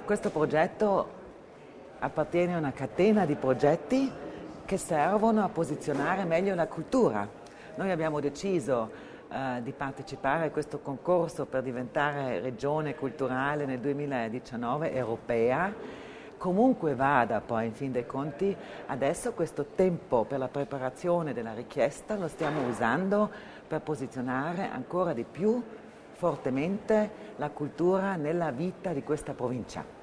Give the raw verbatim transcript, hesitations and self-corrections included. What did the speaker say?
Questo progetto appartiene a una catena di progetti che servono a posizionare meglio la cultura. Noi abbiamo deciso uh, di partecipare a questo concorso per diventare regione culturale nel duemiladiciannove europea. Comunque vada poi, in fin dei conti, adesso questo tempo per la preparazione della richiesta lo stiamo usando per posizionare ancora di più fortemente la cultura nella vita di questa provincia.